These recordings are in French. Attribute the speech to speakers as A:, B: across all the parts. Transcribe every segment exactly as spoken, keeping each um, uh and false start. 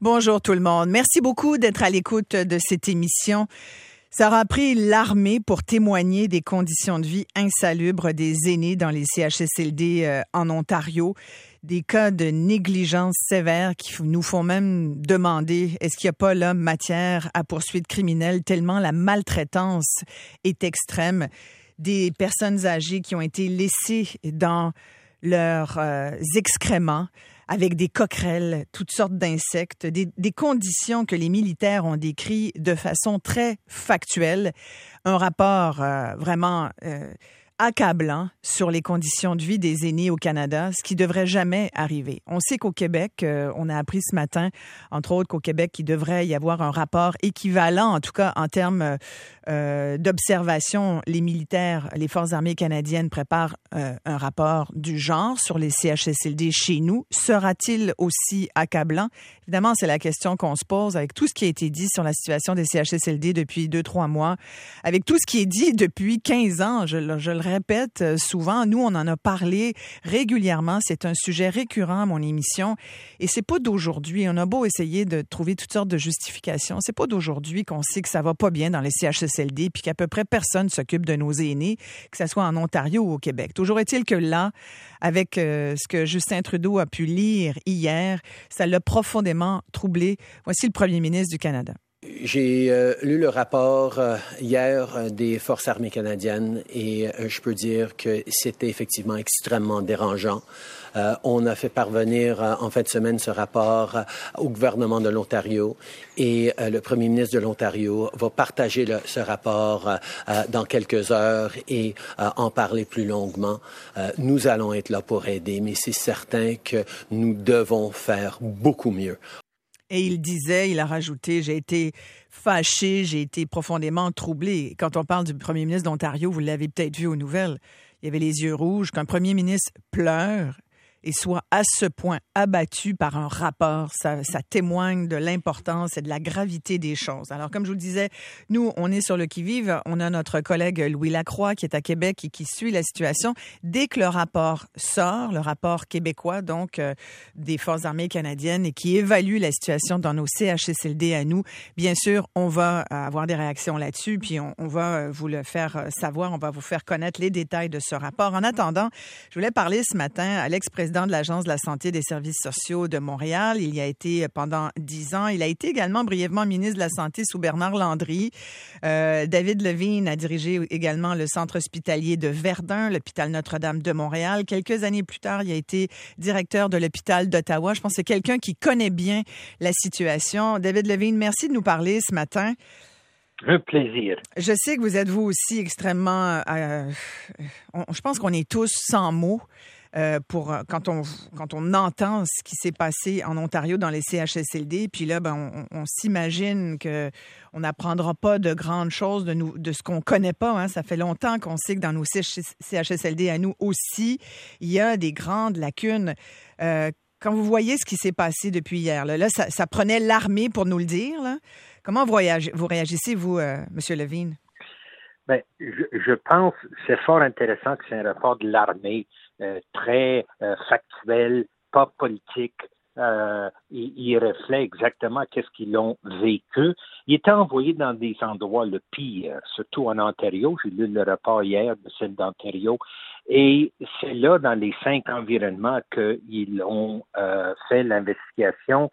A: Bonjour tout le monde. Merci beaucoup d'être à l'écoute de cette émission. Ça aura pris l'armée pour témoigner des conditions de vie insalubres des aînés dans les C H S L D euh, en Ontario. Des cas de négligence sévère qui nous font même demander est-ce qu'il n'y a pas là matière à poursuite criminelle tellement la maltraitance est extrême. Des personnes âgées qui ont été laissées dans leurs euh, excréments avec des coquerelles, toutes sortes d'insectes, des, des conditions que les militaires ont décrites de façon très factuelle. Un rapport euh, vraiment euh, accablant sur les conditions de vie des aînés au Canada, ce qui devrait jamais arriver. On sait qu'au Québec, euh, on a appris ce matin, entre autres qu'au Québec, il devrait y avoir un rapport équivalent, en tout cas en termes euh, d'observation. Les militaires, les Forces armées canadiennes préparent euh, un rapport du genre sur les C H S L D chez nous. Sera-t-il aussi accablant? Évidemment, c'est la question qu'on se pose avec tout ce qui a été dit sur la situation des C H S L D depuis deux, trois mois, avec tout ce qui est dit depuis quinze ans. Je, je le répète souvent, nous, on en a parlé régulièrement. C'est un sujet récurrent à mon émission. Et c'est pas d'aujourd'hui. On a beau essayer de trouver toutes sortes de justifications. C'est pas d'aujourd'hui qu'on sait que ça va pas bien dans les C H S L D puis qu'à peu près personne s'occupe de nos aînés, que ce soit en Ontario ou au Québec. Toujours est-il que là, avec euh, ce que Justin Trudeau a pu lire hier, ça l'a profondément troublé. Voici le premier ministre du Canada.
B: J'ai euh, lu le rapport euh, hier euh, des Forces armées canadiennes et euh, je peux dire que c'était effectivement extrêmement dérangeant. Euh, on a fait parvenir euh, en fin de semaine ce rapport euh, au gouvernement de l'Ontario et euh, le premier ministre de l'Ontario va partager le, ce rapport euh, euh, dans quelques heures et euh, en parler plus longuement. Euh, nous allons être là pour aider, mais c'est certain que nous devons faire beaucoup mieux.
A: Et il disait, il a rajouté, j'ai été fâché, j'ai été profondément troublé. Quand on parle du premier ministre d'Ontario, vous l'avez peut-être vu aux nouvelles, il y avait les yeux rouges, qu'un premier ministre pleure et soit à ce point abattu par un rapport. Ça, ça témoigne de l'importance et de la gravité des choses. Alors, comme je vous le disais, nous, on est sur le qui-vive. On a notre collègue Louis Lacroix qui est à Québec et qui suit la situation. Dès que le rapport sort, le rapport québécois, donc, euh, des Forces armées canadiennes et qui évalue la situation dans nos C H S L D à nous, bien sûr, on va avoir des réactions là-dessus, puis on, on va vous le faire savoir, on va vous faire connaître les détails de ce rapport. En attendant, je voulais parler ce matin à l'ex-président de l'Agence de la santé et des services sociaux de Montréal. Il y a été pendant dix ans. Il a été également brièvement ministre de la Santé sous Bernard Landry. Euh, David Levine a dirigé également le centre hospitalier de Verdun, l'hôpital Notre-Dame de Montréal. Quelques années plus tard, il a été directeur de l'hôpital d'Ottawa. Je pense que c'est quelqu'un qui connaît bien la situation. David Levine, merci de nous parler ce matin.
C: Un plaisir.
A: Je sais que vous êtes vous aussi extrêmement... Euh, on, je pense qu'on est tous sans mots. Euh, pour quand on quand on entend ce qui s'est passé en Ontario dans les C H S L D, puis là ben on, on s'imagine que on n'apprendra pas de grandes choses de nous de ce qu'on connaît pas. Hein. Ça fait longtemps qu'on sait que dans nos C H S L D à nous aussi, il y a des grandes lacunes. Euh, quand vous voyez ce qui s'est passé depuis hier, là, là ça, ça prenait l'armée pour nous le dire. Là. Comment vous, réagi- vous réagissez vous, euh, M. Levine?
C: Ben, je, je pense que c'est fort intéressant que c'est un rapport de l'armée. Euh, très euh, factuel, pas politique. Euh, il, il reflète exactement qu'est-ce qu'ils ont vécu. Il était envoyé dans des endroits le pire, surtout en Ontario. J'ai lu le rapport hier de celle d'Ontario. Et c'est là, dans les cinq environnements, qu'ils ont euh, fait l'investigation.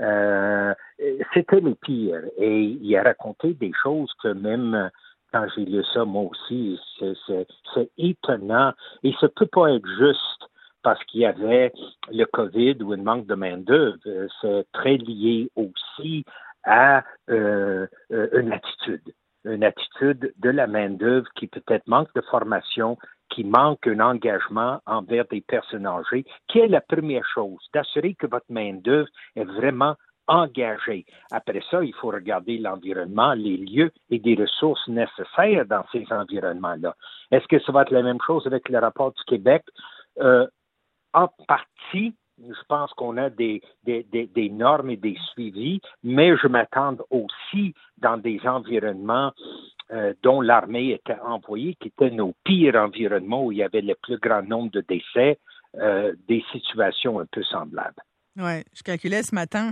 C: Euh, c'était le pire. Et il a raconté des choses que même... Quand j'ai lu ça, moi aussi, c'est, c'est, c'est étonnant. Et ça peut pas être juste parce qu'il y avait le COVID ou un manque de main-d'œuvre. C'est très lié aussi à euh, une attitude. Une attitude de la main-d'œuvre qui peut-être manque de formation, qui manque un engagement envers des personnes âgées, qui est la première chose, d'assurer que votre main-d'œuvre est vraiment engagé. Après ça, il faut regarder l'environnement, les lieux et des ressources nécessaires dans ces environnements-là. Est-ce que ça va être la même chose avec le rapport du Québec? Euh, en partie, je pense qu'on a des, des, des, des normes et des suivis, mais je m'attends aussi dans des environnements euh, dont l'armée était envoyée, qui étaient nos pires environnements où il y avait le plus grand nombre de décès, euh, des situations un peu semblables.
A: Oui, je calculais ce matin.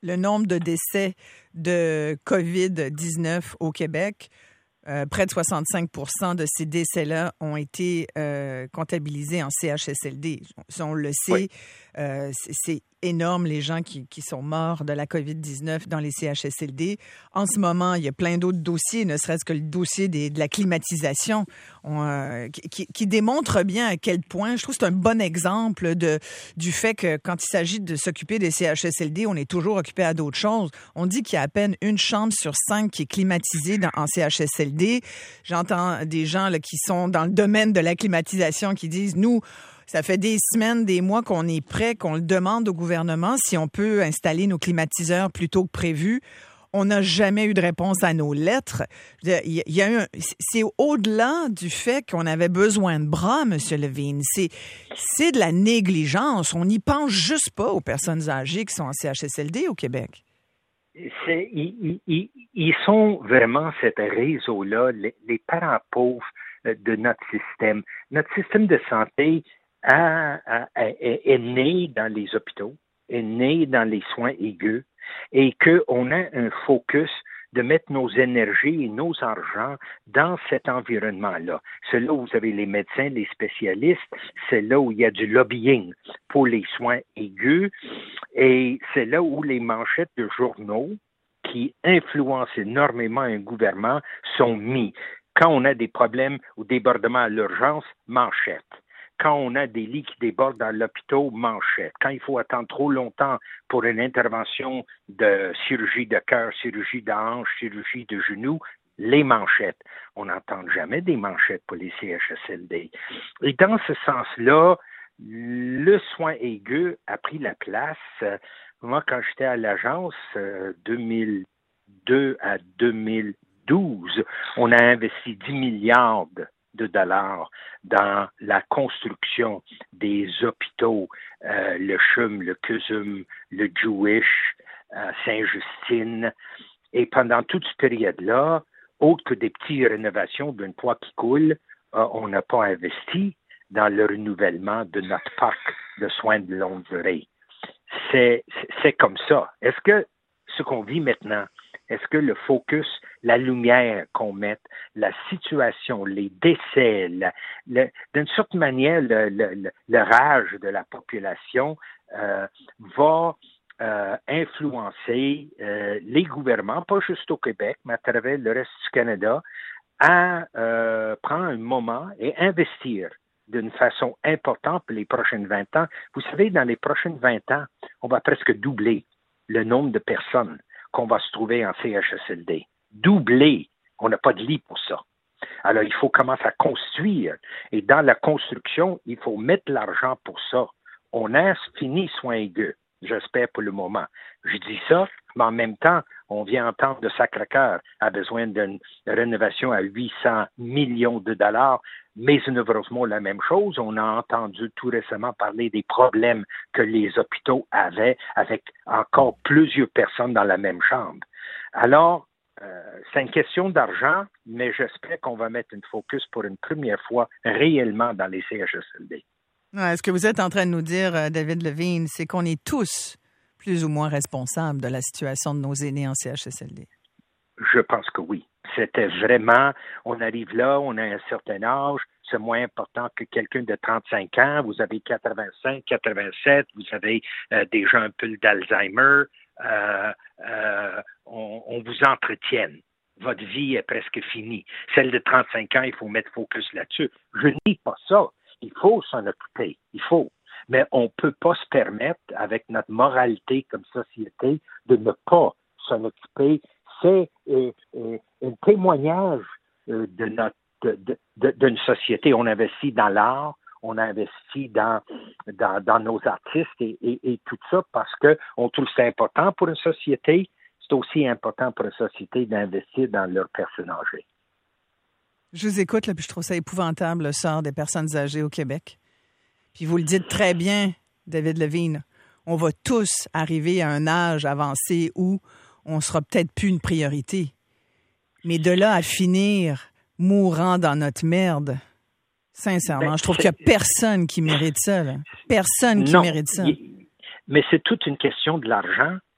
A: le nombre de décès de covid dix-neuf au Québec. Euh, près de soixante-cinq pour cent de ces décès-là ont été euh, comptabilisés en C H S L D. On le sait, oui. euh, c'est, c'est énorme les gens qui, qui sont morts de la covid dix-neuf dans les C H S L D. En ce moment, il y a plein d'autres dossiers, ne serait-ce que le dossier des, de la climatisation, on, euh, qui, qui démontre bien à quel point, je trouve que c'est un bon exemple de, du fait que quand il s'agit de s'occuper des C H S L D, on est toujours occupé à d'autres choses. On dit qu'il y a à peine une chambre sur cinq qui est climatisée dans, en C H S L D. J'entends des gens là, qui sont dans le domaine de la climatisation qui disent, nous, ça fait des semaines, des mois qu'on est prêt, qu'on le demande au gouvernement si on peut installer nos climatiseurs plus tôt que prévu. On n'a jamais eu de réponse à nos lettres. Il y a eu un, c'est au-delà du fait qu'on avait besoin de bras, M. Levine. C'est, c'est de la négligence. On n'y pense juste pas aux personnes âgées qui sont en C H S L D au Québec.
C: C'est, ils, ils, ils sont vraiment cet réseau-là, les, les parents pauvres de notre système. Notre système de santé a, a, a, est né dans les hôpitaux, est né dans les soins aigus, et qu'on a un focus de mettre nos énergies et nos argents dans cet environnement-là. C'est là où vous avez les médecins, les spécialistes, c'est là où il y a du lobbying pour les soins aigus, et c'est là où les manchettes de journaux qui influencent énormément un gouvernement sont mis. Quand on a des problèmes ou débordements à l'urgence, manchette. Quand on a des lits qui débordent dans l'hôpital, manchette. Quand il faut attendre trop longtemps pour une intervention de chirurgie de cœur, chirurgie de hanche, chirurgie de genou, les manchettes. On n'entend jamais des manchettes pour les C H S L D. Et dans ce sens-là, le soin aigu a pris la place. Moi, quand j'étais à l'agence, euh, deux mille deux à deux mille douze, on a investi dix milliards de dollars dans la construction des hôpitaux, euh, le C H U M, le C U S U M, le Jewish, euh, Saint-Justine. Et pendant toute cette période-là, autre que des petites rénovations d'une poids qui coule, euh, on n'a pas investi dans le renouvellement de notre parc de soins de longue durée. C'est, c'est comme ça. Est-ce que ce qu'on vit maintenant, est-ce que le focus, la lumière qu'on met, la situation, les décès, la, le, d'une certaine manière, le, le, le rage de la population euh, va euh, influencer euh, les gouvernements, pas juste au Québec, mais à travers le reste du Canada, à euh, prendre un moment et investir d'une façon importante pour les prochaines vingt ans. Vous savez, dans les prochaines vingt ans, on va presque doubler le nombre de personnes qu'on va se trouver en C H S L D. Doubler. On n'a pas de lit pour ça. Alors, il faut commencer à construire. Et dans la construction, il faut mettre l'argent pour ça. On a fini soins aigus, j'espère pour le moment. Je dis ça, mais en même temps, on vient entendre de Sacré-Cœur a besoin d'une rénovation à huit cents millions de dollars. Maisonneuve-Rosemont, la même chose. On a entendu tout récemment parler des problèmes que les hôpitaux avaient avec encore plusieurs personnes dans la même chambre. Alors, euh, c'est une question d'argent, mais j'espère qu'on va mettre une focus pour une première fois réellement dans les C H S L D.
A: Ouais, ce que vous êtes en train de nous dire, David Levine, c'est qu'on est tous plus ou moins responsables de la situation de nos aînés en C H S L D.
C: Je pense que oui. C'était vraiment, on arrive là, on a un certain âge, c'est moins important que quelqu'un de trente-cinq ans, vous avez quatre-vingt-cinq, quatre-vingt-sept, vous avez euh, déjà un peu d'Alzheimer, euh, euh, on, on vous entretienne. Votre vie est presque finie. Celle de trente-cinq ans, il faut mettre focus là-dessus. Je nie pas ça. Il faut s'en occuper. Il faut. Mais on ne peut pas se permettre, avec notre moralité comme société, de ne pas s'en occuper. C'est euh, euh, un témoignage euh, de notre de, de, de, d'une société. On investit dans l'art, on investit dans, dans, dans nos artistes et, et, et tout ça parce qu'on trouve que c'est important pour une société. C'est aussi important pour une société d'investir dans leurs personnes âgées.
A: Je vous écoute, là, puis je trouve ça épouvantable, le sort des personnes âgées au Québec. Puis vous le dites très bien, David Levine, on va tous arriver à un âge avancé où on sera peut-être plus une priorité. Mais de là à finir mourant dans notre merde, sincèrement, ben, je trouve qu'il n'y a personne qui mérite ça. Là. Personne qui
C: non,
A: mérite ça.
C: Y, mais c'est toute une question de l'argent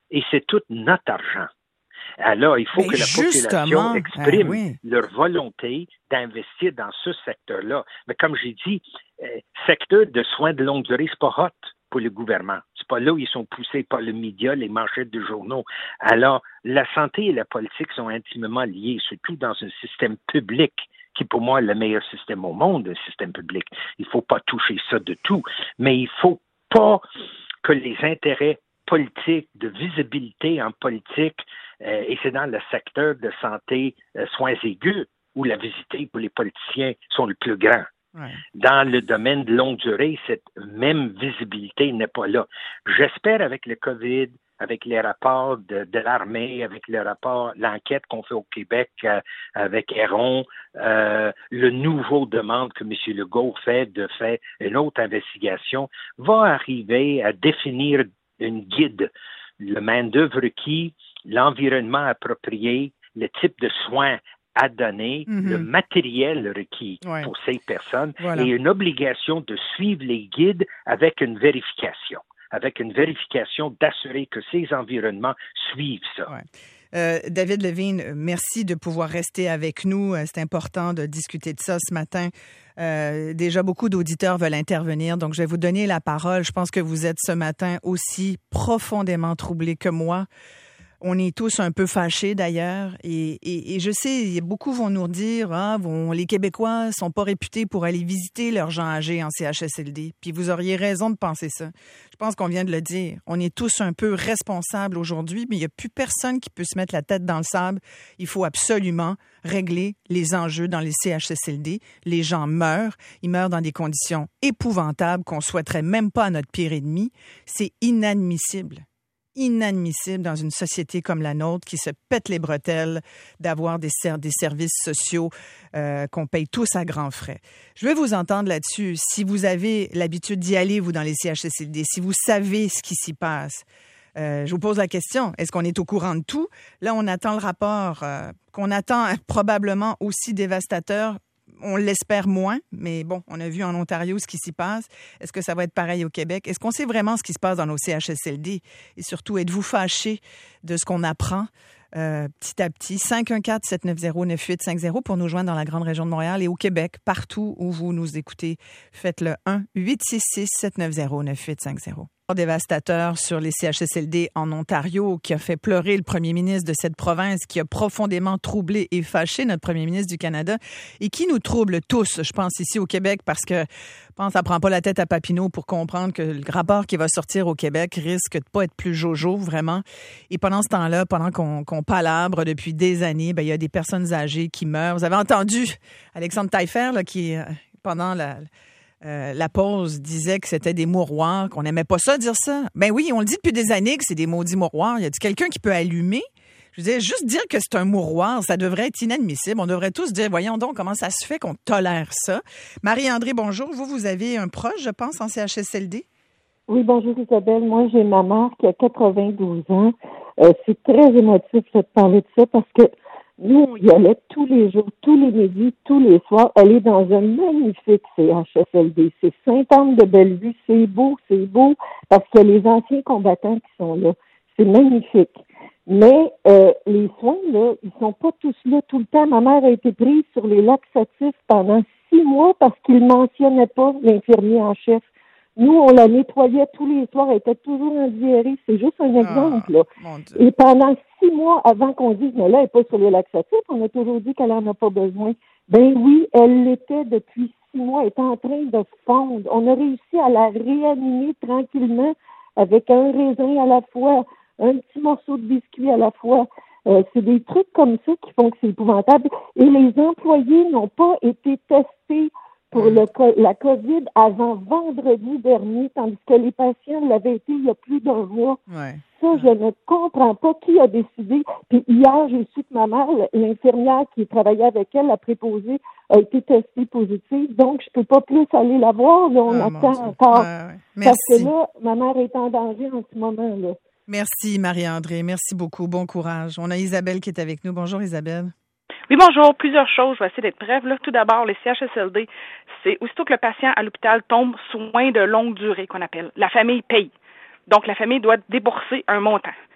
C: Et c'est tout notre argent. Alors, il faut
A: Mais
C: que la population exprime
A: ah, oui.
C: leur volonté d'investir dans ce secteur-là. Mais comme j'ai dit, euh, secteur de soins de longue durée, c'est pas hot pour le gouvernement. C'est pas là où ils sont poussés par le média, les manchettes de journaux. Alors, la santé et la politique sont intimement liées, surtout dans un système public qui, pour moi, est le meilleur système au monde, un système public. Il faut pas toucher ça de tout, mais il faut pas que les intérêts politiques, de visibilité en politique, euh, et c'est dans le secteur de santé, euh, soins aigus, où la visibilité pour les politiciens sont le plus grand. Ouais. Dans le domaine de longue durée, cette même visibilité n'est pas là. J'espère avec le COVID, avec les rapports de, de l'armée, avec le rapport, l'enquête qu'on fait au Québec euh, avec Héron, euh, le nouveau demande que M. Legault fait de faire une autre investigation, va arriver à définir une guide, le main-d'œuvre requis, l'environnement approprié, le type de soins à donner, mm-hmm. le matériel requis ouais. pour ces personnes voilà. et une obligation de suivre les guides avec une vérification, avec une vérification d'assurer que ces environnements suivent ça.
A: Ouais. Euh, David Levine, merci de pouvoir rester avec nous. C'est important de discuter de ça ce matin. Euh, déjà, beaucoup d'auditeurs veulent intervenir, donc je vais vous donner la parole. Je pense que vous êtes ce matin aussi profondément troublés que moi. On est tous un peu fâchés d'ailleurs et, et, et je sais, beaucoup vont nous dire ah, bon, les Québécois sont pas réputés pour aller visiter leurs gens âgés en C H S L D. Puis vous auriez raison de penser ça. Je pense qu'on vient de le dire. On est tous un peu responsables aujourd'hui, mais il n'y a plus personne qui peut se mettre la tête dans le sable. Il faut absolument régler les enjeux dans les C H S L D. Les gens meurent. Ils meurent dans des conditions épouvantables qu'on souhaiterait même pas à notre pire ennemi. C'est inadmissible. Inadmissible dans une société comme la nôtre qui se pète les bretelles d'avoir des, ser- des services sociaux euh, qu'on paye tous à grands frais. Je veux vous entendre là-dessus. Si vous avez l'habitude d'y aller, vous, dans les C H S L D, si vous savez ce qui s'y passe, euh, je vous pose la question, est-ce qu'on est au courant de tout? Là, on attend le rapport euh, qu'on attend probablement aussi dévastateur. On l'espère moins, mais bon, on a vu en Ontario ce qui s'y passe. Est-ce que ça va être pareil au Québec? Est-ce qu'on sait vraiment ce qui se passe dans nos C H S L D? Et surtout, êtes-vous fâchés de ce qu'on apprend euh, petit à petit? cinq un quatre, sept neuf zéro, neuf huit cinq zéro pour nous joindre dans la grande région de Montréal et au Québec, partout où vous nous écoutez. Faites le un huit six six, sept neuf zéro, neuf huit cinq zéro. Dévastateur sur les C H S L D en Ontario qui a fait pleurer le premier ministre de cette province, qui a profondément troublé et fâché notre premier ministre du Canada et qui nous trouble tous, je pense, ici au Québec, parce que je pense que ça prend pas la tête à Papineau pour comprendre que le rapport qui va sortir au Québec risque de pas être plus jojo, vraiment. Et pendant ce temps-là, pendant qu'on, qu'on palabre depuis des années, ben, il y a des personnes âgées qui meurent. Vous avez entendu Alexandre Taillefer, là, qui, pendant la... Euh, la pause disait que c'était des mouroirs, qu'on n'aimait pas ça dire ça. Ben oui, on le dit depuis des années que c'est des maudits mouroirs. Y a-t-il quelqu'un qui peut allumer? Je veux dire, juste dire que c'est un mouroir, ça devrait être inadmissible. On devrait tous dire, voyons donc, comment ça se fait qu'on tolère ça? Marie-André, bonjour. Vous, vous avez un proche, je pense, en C H S L D?
D: Oui, bonjour Isabelle. Moi, j'ai ma mère qui a quatre-vingt-douze ans. Euh, c'est très émotif de parler de ça parce que nous, on y allait tous les jours, tous les midis, tous les soirs. Elle est dans un magnifique C H S L D. C'est Sainte-Anne-de-Bellevue. C'est beau, c'est beau, parce que les anciens combattants qui sont là, c'est magnifique. Mais euh, les soins, là, ils sont pas tous là tout le temps. Ma mère a été prise sur les laxatifs pendant six mois parce qu'ils mentionnaient pas l'infirmier en chef. Nous, on la nettoyait tous les soirs. Elle était toujours en diarrhée. C'est juste un exemple, là. Oh, et pendant six mois avant qu'on dise, mais là, elle n'est pas sur les laxatifs, on a toujours dit qu'elle n'en a pas besoin. Ben oui, elle l'était depuis six mois. Elle est en train de fondre. On a réussi à la réanimer tranquillement avec un raisin à la fois, un petit morceau de biscuit à la fois. Euh, c'est des trucs comme ça qui font que c'est épouvantable. Et les employés n'ont pas été testés pour le, la COVID avant vendredi dernier, tandis que les patients l'avaient été il y a plus d'un mois. Ouais. Ça, je ne comprends pas qui a décidé. Puis hier, j'ai su que ma mère, l'infirmière qui travaillait avec elle, la préposée, a été testée positive. Donc, je peux pas plus aller la voir. Là, on oh, attend encore. Ouais, ouais. Parce que là, ma mère est en danger en ce moment. Là.
A: Merci, Marie-André. Merci beaucoup. Bon courage. On a Isabelle qui est avec nous. Bonjour, Isabelle.
E: Oui, bonjour. Plusieurs choses. Je vais essayer d'être brève. Là, tout d'abord, les C H S L D, c'est aussitôt que le patient à l'hôpital tombe soins de longue durée, qu'on appelle. La famille paye. Donc, la famille doit débourser un montant.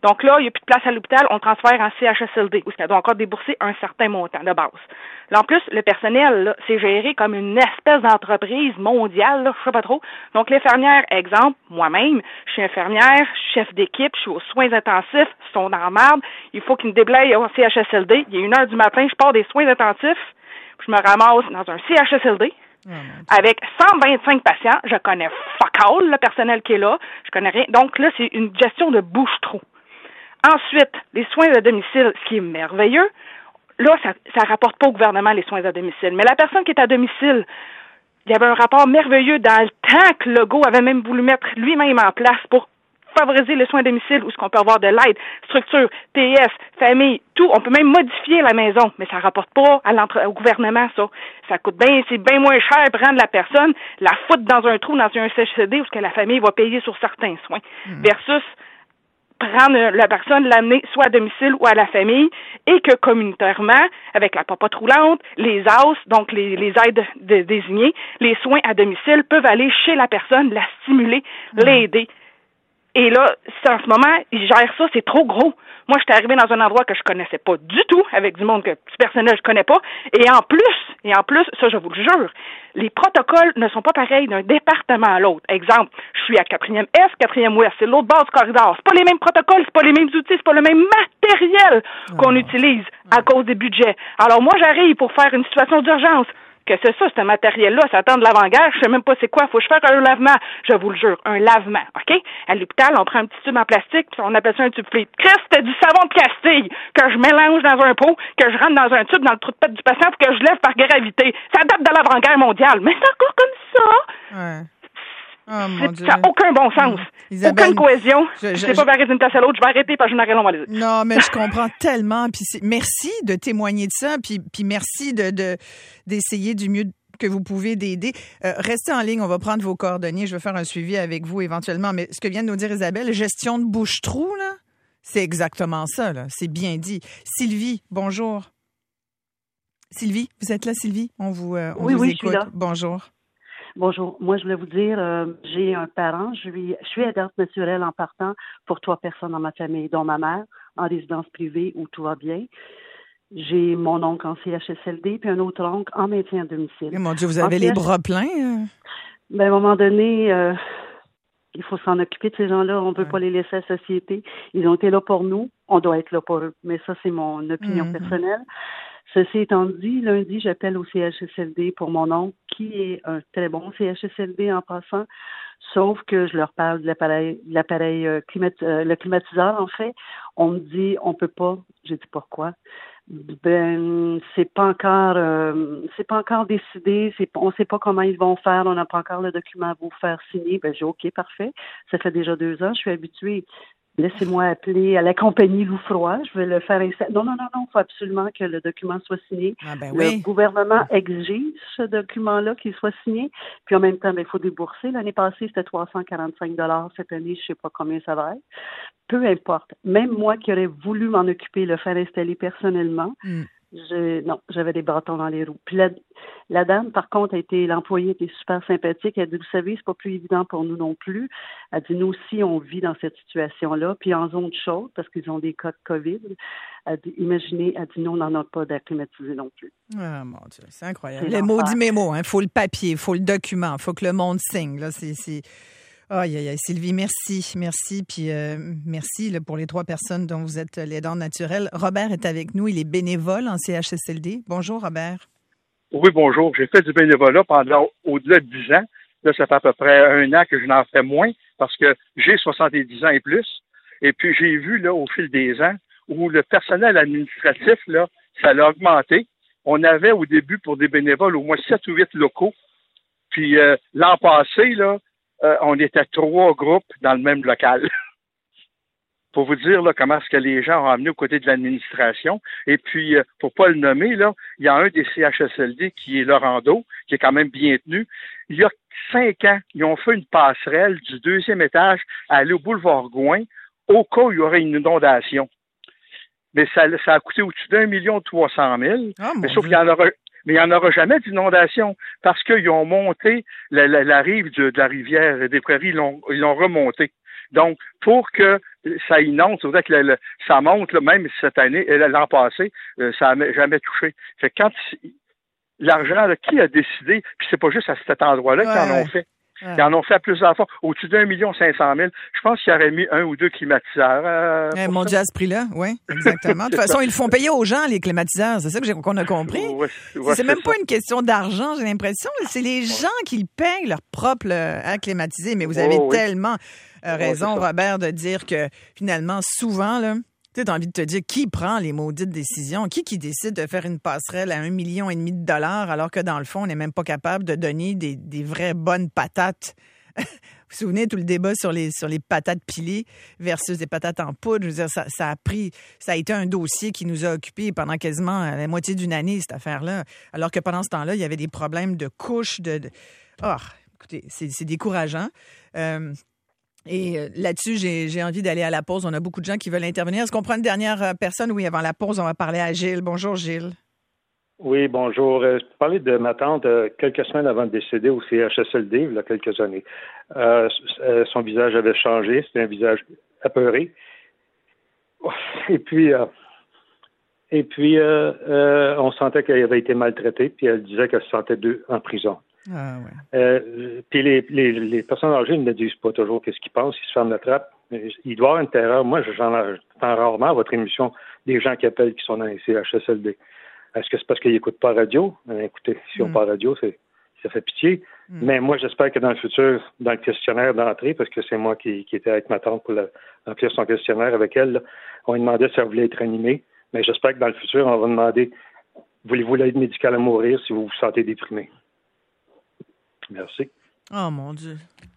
E: Donc là, il n'y a plus de place à l'hôpital, on transfère en C H S L D, où elle doit encore débourser un certain montant de base. Là, en plus, le personnel, là, c'est géré comme une espèce d'entreprise mondiale, là, je sais pas trop. Donc, l'infirmière, exemple, moi-même, je suis infirmière, chef d'équipe, je suis aux soins intensifs, ils sont dans la merde, il faut qu'ils me déblayent au C H S L D. Il est une heure du matin, je pars des soins intensifs, puis je me ramasse dans un C H S L D. Oh, avec cent vingt-cinq patients, je connais fuck all le personnel qui est là, je connais rien. Donc là, c'est une gestion de bouche-trou. Ensuite, les soins à domicile, ce qui est merveilleux, là, ça ça rapporte pas au gouvernement les soins à domicile. Mais la personne qui est à domicile, il y avait un rapport merveilleux dans le temps que Legault avait même voulu mettre lui-même en place pour favoriser les soins à domicile, où est-ce qu'on peut avoir de l'aide, structure, T S, famille, tout. On peut même modifier la maison, mais ça rapporte pas à l'entre- au gouvernement, ça. Ça coûte bien, c'est bien moins cher prendre la personne, la foutre dans un trou, dans un C H S L D, où est-ce que la famille va payer sur certains soins, mmh. versus prendre la personne, l'amener soit à domicile ou à la famille, et que communautairement, avec la popote roulante, les A S, donc les, les aides de, désignées, les soins à domicile peuvent aller chez la personne, la stimuler, mmh. l'aider. Et là, en ce moment, ils gèrent ça, c'est trop gros. Moi, j'étais arrivée dans un endroit que je connaissais pas du tout, avec du monde que du personnel je connais pas. Et en plus, et en plus, ça, je vous le jure, les protocoles ne sont pas pareils d'un département à l'autre. Exemple, je suis à quatrième Est, quatrième Ouest, c'est l'autre bord du corridor. C'est pas les mêmes protocoles, c'est pas les mêmes outils, c'est pas le même matériel qu'on oh. utilise à cause des budgets. Alors moi, j'arrive pour faire une situation d'urgence. Que c'est ça, ce matériel-là, ça attend de l'avant-garde, je sais même pas c'est quoi, faut que je fasse un lavement, je vous le jure, un lavement, OK? À l'hôpital, on prend un petit tube en plastique, puis on appelle ça un tube fleet. Christ, c'est du savon de Castille que je mélange dans un pot, que je rentre dans un tube dans le trou de pète du patient pour que je lève par gravité. Ça date de l'avant-guerre mondiale, mais c'est encore comme ça. Ouais. Oh, mon Dieu. Ça n'a aucun bon sens. Isabelle, aucune cohésion. Je ne sais pas varier d'une place à l'autre. Je vais arrêter parce que je n'arrive pas.
A: Non, mais je comprends tellement. Puis c'est, merci de témoigner de ça. Puis, puis merci de, de, d'essayer du mieux que vous pouvez d'aider. Euh, restez en ligne. On va prendre vos coordonnées. Je vais faire un suivi avec vous éventuellement. Mais ce que vient de nous dire Isabelle, gestion de bouche-trou, là, c'est exactement ça. Là. C'est bien dit. Sylvie, bonjour. Sylvie, vous êtes là, Sylvie? On vous, euh, on
F: oui,
A: vous
F: oui,
A: écoute.
F: Je suis là.
A: Bonjour.
F: Bonjour. Moi, je voulais vous dire, euh, j'ai un parent, je suis, je suis aidante naturelle en partant pour trois personnes dans ma famille, dont ma mère, en résidence privée où tout va bien. J'ai mon oncle en C H S L D, puis un autre oncle en maintien à domicile.
A: Eh mon Dieu, vous avez en les C H... bras pleins? Hein?
F: Ben, à un moment donné, euh, il faut s'en occuper de ces gens-là. On ne peut ouais. pas les laisser à la société. Ils ont été là pour nous. On doit être là pour eux. Mais ça, c'est mon opinion mm-hmm. personnelle. Ceci étant dit, lundi, j'appelle au C H S L D pour mon oncle, qui est un très bon C H S L D en passant, sauf que je leur parle de l'appareil, de l'appareil euh, climat, euh, le climatiseur, en fait. On me dit, on peut pas. J'ai dit, pourquoi? Ben, c'est pas encore, euh, c'est pas encore décidé. C'est, on sait pas comment ils vont faire. On n'a pas encore le document à vous faire signer. Ben, j'ai OK, parfait. Ça fait déjà deux ans. Je suis habituée. Laissez-moi appeler à la compagnie Loufroy. Je vais le faire installer. Non, non, non, non. Il faut absolument que le document soit signé.
A: Ah ben
F: le
A: oui.
F: gouvernement exige ce document-là qu'il soit signé. Puis en même temps, ben, il faut débourser. L'année passée, c'était trois cent quarante-cinq dollars. Cette année, je sais pas combien ça va être. Peu importe. Même moi qui aurais voulu m'en occuper, le faire installer personnellement, mm. je, non, j'avais des bâtons dans les roues. Puis la, la dame, par contre, a été, l'employée était super sympathique. Elle dit, vous savez, c'est pas plus évident pour nous non plus. Elle dit, nous aussi, on vit dans cette situation-là. Puis en zone chaude, parce qu'ils ont des cas de COVID, elle dit, imaginez, elle dit, nous, on n'en a pas d'acclimatisé non plus.
A: Ah, mon Dieu, c'est incroyable. C'est le maudit mémo, hein. Faut le papier, faut le document, faut que le monde signe, là. C'est, c'est... Aïe, aïe, aïe. Sylvie, merci. Merci. Puis euh, merci là, pour les trois personnes dont vous êtes l'aidant naturel. Robert est avec nous. Il est bénévole en C H S L D. Bonjour, Robert.
G: Oui, bonjour. J'ai fait du bénévolat pendant au-delà de dix ans. Là, ça fait à peu près un an que je n'en fais moins parce que j'ai soixante-dix ans et plus. Et puis, j'ai vu, là, au fil des ans, où le personnel administratif, là, ça l'a augmenté. On avait, au début, pour des bénévoles, au moins sept ou huit locaux. Puis, euh, l'an passé, là, Euh, on était trois groupes dans le même local. Pour vous dire là, comment est-ce que les gens ont amené aux côtés de l'administration. Et puis, euh, pour pas le nommer, là, il y a un des C H S L D qui est Laurando, qui est quand même bien tenu. Il y a cinq ans, ils ont fait une passerelle du deuxième étage à aller au boulevard Gouin au cas où il y aurait une inondation. Mais ça, ça a coûté au-dessus d'un million trois cent mille. Oh, mais sauf qu'il y en aura... Mais il n'y en aura jamais d'inondation parce qu'ils ont monté la, la, la rive de, de la rivière des Prairies, ils l'ont, ils l'ont remonté. Donc, pour que ça inonde, c'est vrai que le, le, ça monte, là, même cette année, l'an passé, euh, ça n'a jamais touché. Fait que quand l'argent, là, qui a décidé, puis c'est pas juste à cet endroit-là
A: ouais,
G: qu'ils en ont
A: ouais.
G: fait.
A: Ouais.
G: Ils en ont fait à plusieurs fois, au-dessus d'un million cinq cent mille. Je pense qu'ils auraient mis un ou deux climatiseurs. Euh,
A: Eh, mon Dieu, à ce prix-là, oui, exactement. De toute façon, ils le font payer aux gens, les climatiseurs. C'est ça que j'ai, qu'on a compris.
G: Ouais, ouais,
A: c'est
G: c'est
A: même
G: ça.
A: pas une question d'argent, j'ai l'impression. C'est les gens qui le payent, leur propre air climatisé. Mais vous avez
G: Oh, oui.
A: tellement euh, raison,
G: ouais,
A: Robert, de dire que finalement, souvent, là, tu as envie de te dire qui prend les maudites décisions, qui qui décide de faire une passerelle à un million et demi de dollars, alors que dans le fond, on n'est même pas capable de donner des, des vraies bonnes patates. Vous vous souvenez tout le débat sur les sur les patates pilées versus des patates en poudre. Je veux dire, ça, ça a pris, ça a été un dossier qui nous a occupés pendant quasiment la moitié d'une année, cette affaire-là. Alors que pendant ce temps-là, il y avait des problèmes de couches, de, de... oh, écoutez, c'est, c'est décourageant. Euh, et euh, là-dessus, j'ai, j'ai envie d'aller à la pause. On a beaucoup de gens qui veulent intervenir. Est-ce qu'on prend une dernière personne? Oui, avant la pause, on va parler à Gilles. Bonjour, Gilles.
H: Oui, bonjour. Euh, je parlais de ma tante euh, quelques semaines avant de décéder au C H S L D, il y a quelques années. Euh, son visage avait changé, c'était un visage apeuré. Et puis, euh, et puis euh, euh, on sentait qu'elle avait été maltraitée, puis elle disait qu'elle se sentait deux en prison.
A: Ah, ouais.
H: Euh, puis les, les, les personnes âgées ne disent pas toujours qu'est-ce qu'ils pensent, ils se ferment la trappe. Il doit y avoir une terreur. Moi, j'en entends rarement à votre émission des gens qui appellent qui sont dans les C H S L D. Est-ce que c'est parce qu'ils n'écoutent pas la radio? Euh, écoutez, si on
A: Mm.
H: pas la radio, c'est, ça fait pitié.
A: Mm.
H: Mais moi, j'espère que dans le futur, dans le questionnaire d'entrée, parce que c'est moi qui, qui étais avec ma tante pour la, remplir son questionnaire avec elle, là, on lui demandait si elle voulait être animée. Mais j'espère que dans le futur, on va demander, voulez-vous l'aide médicale à mourir si vous vous sentez déprimé? Merci.
A: Oh, mon Dieu.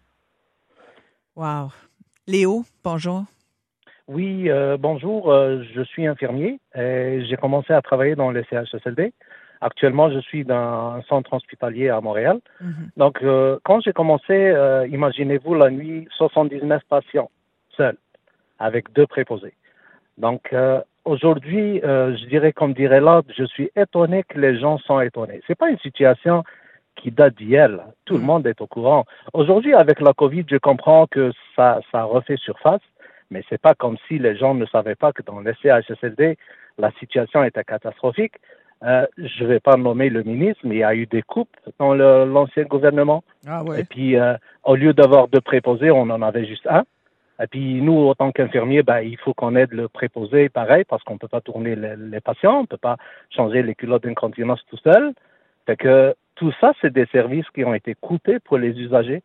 A: Wow. Léo, bonjour.
I: Oui, euh, bonjour. Euh, je suis infirmier et j'ai commencé à travailler dans le C H S L D. Actuellement, je suis dans un centre hospitalier à Montréal.
A: Mm-hmm.
I: Donc, euh, quand j'ai commencé, euh, imaginez-vous la nuit, soixante-dix-neuf patients seuls, avec deux préposés. Donc, euh, aujourd'hui, euh, je dirais, comme dirait l'autre, je suis étonné que les gens sont étonnés. C'est pas une situation qui date d'hier. Là. Tout mm. le monde est au courant. Aujourd'hui, avec la COVID, je comprends que ça, ça refait surface. Mais c'est pas comme si les gens ne savaient pas que dans le C H S L D, la situation était catastrophique. Euh, je ne vais pas nommer le ministre, mais il y a eu des coupes dans le, l'ancien gouvernement.
A: Ah ouais.
I: Et puis, euh, au lieu d'avoir deux préposés, on en avait juste un. Et puis, nous, en tant qu'infirmiers, ben, il faut qu'on aide le préposé pareil, parce qu'on ne peut pas tourner les, les patients, on ne peut pas changer les culottes d'incontinence tout seul. Fait que tout ça, c'est des services qui ont été coupés pour les usagers.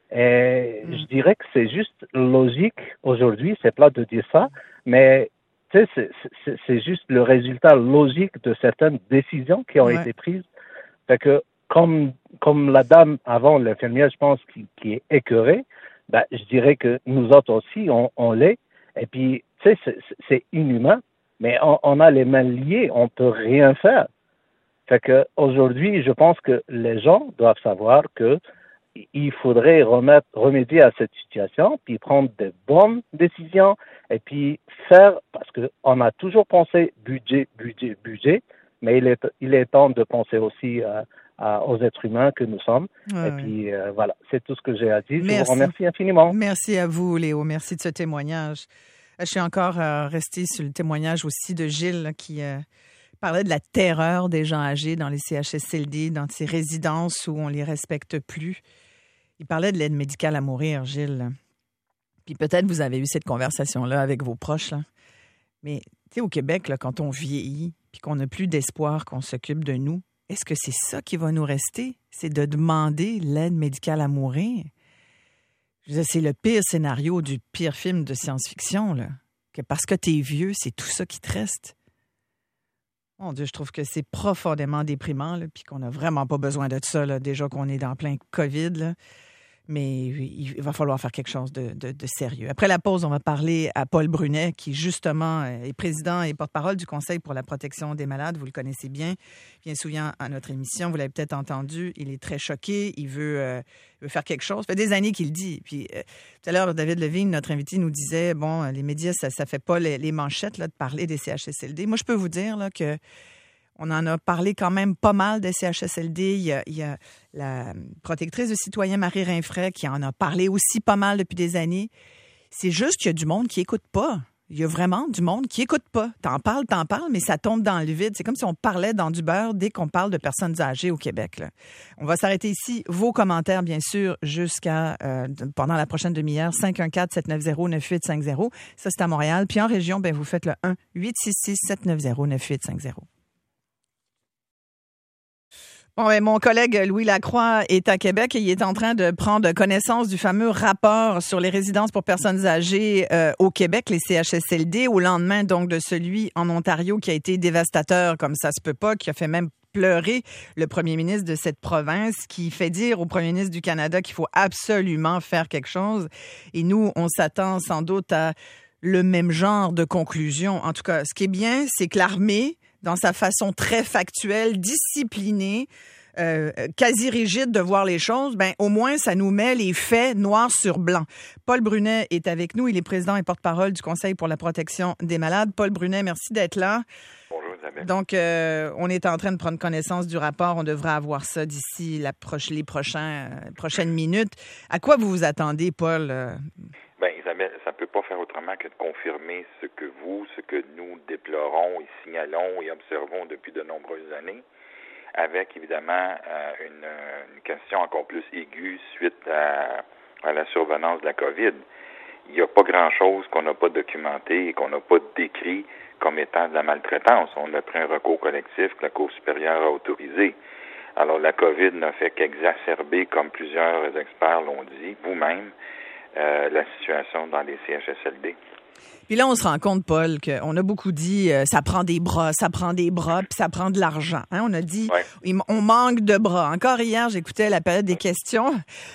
I: Et je dirais que c'est juste logique aujourd'hui, c'est plat de dire ça, mais tu sais, c'est, c'est, c'est juste le résultat logique de certaines décisions qui ont ouais. été prises. Fait que comme comme la dame avant, l'infirmière, je pense, qui, qui est écœurée, ben, je dirais que nous autres aussi, on, on l'est. Et puis, tu sais, c'est, c'est inhumain, mais on, on a les mains liées, on peut rien faire. Fait que aujourd'hui, je pense que les gens doivent savoir que il faudrait remettre, remédier à cette situation, puis prendre de bonnes décisions, et puis faire, parce qu'on a toujours pensé budget, budget, budget, mais il est, il est temps de penser aussi euh, à, aux êtres humains que nous sommes. Ouais, et puis euh, voilà, c'est tout ce que j'ai à dire. Merci. Je vous remercie infiniment.
A: Merci à vous, Léo. Merci de ce témoignage. Je suis encore euh, restée sur le témoignage aussi de Gilles, là, qui euh, parlait de la terreur des gens âgés dans les C H S L D, dans ces résidences où on les respecte plus. Il parlait de l'aide médicale à mourir, Gilles. Puis peut-être vous avez eu cette conversation-là avec vos proches. Là. Mais tu sais, au Québec, là, quand on vieillit puis qu'on n'a plus d'espoir qu'on s'occupe de nous, est-ce que c'est ça qui va nous rester? C'est de demander l'aide médicale à mourir? Je veux dire, c'est le pire scénario du pire film de science-fiction, là. Que parce que t'es vieux, c'est tout ça qui te reste. Mon Dieu, je trouve que c'est profondément déprimant, là, puis qu'on n'a vraiment pas besoin de ça, là, déjà qu'on est dans plein COVID, là. Mais il va falloir faire quelque chose de, de, de sérieux. Après la pause, on va parler à Paul Brunet, qui justement est président et porte-parole du Conseil pour la protection des malades. Vous le connaissez bien. Il vient souvent à notre émission. Vous l'avez peut-être entendu. Il est très choqué. Il veut, euh, il veut faire quelque chose. Ça fait des années qu'il le dit. Puis euh, tout à l'heure, David Levine, notre invité, nous disait, bon, les médias, ça ne fait pas les, les manchettes là, de parler des C H S L D. Moi, je peux vous dire là, que on en a parlé quand même pas mal des C H S L D. Il y a, il y a la protectrice de citoyens, Marie Rinfret, qui en a parlé aussi pas mal depuis des années. C'est juste qu'il y a du monde qui écoute pas. Il y a vraiment du monde qui écoute pas. T'en parles, t'en parles, mais ça tombe dans le vide. C'est comme si on parlait dans du beurre dès qu'on parle de personnes âgées au Québec. Là. On va s'arrêter ici. Vos commentaires, bien sûr, jusqu'à euh, pendant la prochaine demi-heure. cinq un quatre, sept neuf zéro, neuf huit cinq zéro. Ça, c'est à Montréal. Puis en région, ben vous faites le un huit six six, sept neuf zéro, neuf huit cinq zéro. Bon, ben, mon collègue Louis Lacroix est à Québec et il est en train de prendre connaissance du fameux rapport sur les résidences pour personnes âgées euh, au Québec, les C H S L D, au lendemain donc de celui en Ontario qui a été dévastateur comme ça se peut pas, qui a fait même pleurer le premier ministre de cette province, qui fait dire au premier ministre du Canada qu'il faut absolument faire quelque chose. Et nous, on s'attend sans doute à le même genre de conclusion. En tout cas, ce qui est bien, c'est que l'armée, dans sa façon très factuelle, disciplinée, euh, quasi rigide de voir les choses, ben au moins ça nous met les faits noir sur blanc. Paul Brunet est avec nous, il est président et porte-parole du Conseil pour la protection des malades. Paul Brunet, merci d'être là.
J: Bonjour Isabelle.
A: Donc, euh, on est en train de prendre connaissance du rapport. On devrait avoir ça d'ici la proche, les prochains, euh, prochaines minutes. À quoi vous vous attendez, Paul? Euh...
J: Bien, Isabelle, ça ne peut pas faire autrement que de confirmer ce que vous, ce que nous déplorons et signalons et observons depuis de nombreuses années, avec évidemment euh, une, une question encore plus aiguë suite à, à la survenance de la COVID. Il n'y a pas grand-chose qu'on n'a pas documenté et qu'on n'a pas décrit comme étant de la maltraitance. On a pris un recours collectif que la Cour supérieure a autorisé. Alors, la COVID n'a fait qu'exacerber, comme plusieurs experts l'ont dit, vous-même, Euh, la situation dans les C H S L D.
A: Puis là, on se rend compte, Paul, qu'on a beaucoup dit euh, ça prend des bras, ça prend des bras, puis ça prend de l'argent. Hein? On a dit ouais. on manque de bras. Encore hier, j'écoutais la période des questions